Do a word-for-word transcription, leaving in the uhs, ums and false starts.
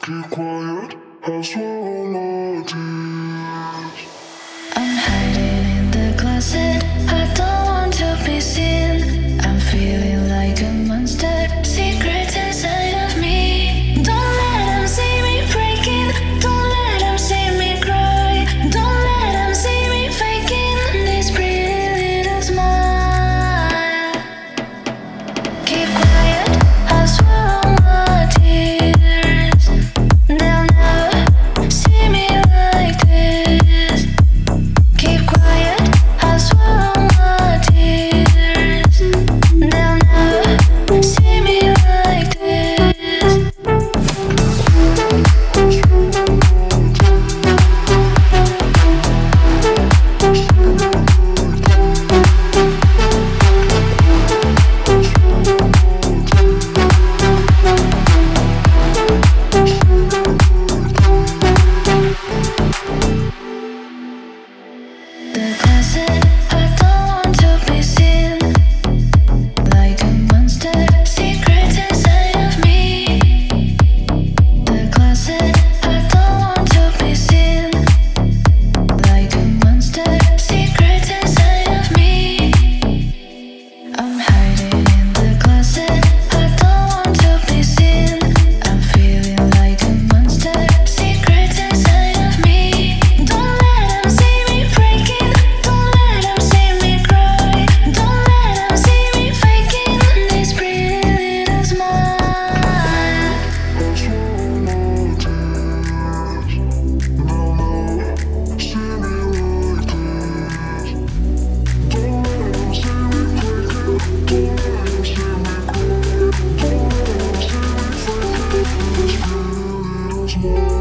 Keep quiet, I swallow my tears. I'm hiding in the closet. I don't want to be seen. I'm feeling like a monster. Secrets inside of me. Don't let them see me breaking. Don't let them see me cry. Don't let them see me faking this pretty little smile. Keep quiet. I swallow my tears. They'll never see me like this. Keep quiet, I swallow my tears. They'll never see me like this. The closet, I don't want to be seen. Like a monster, secrets inside of me. The closet, I don't want to be seen. Like a monster, secrets inside of me. I'm hiding in the closet, I don't want to be seen. I'm feeling like a monster, secrets inside of me. Don't let them see me breaking. Don't let them see me cry. Don't let them see me faking this pretty little smile. I swallow my tears. Now, now, see me like this. Don't let them see me breaking. Don't let them see me cry. Don't let them see me faking this pretty little smile.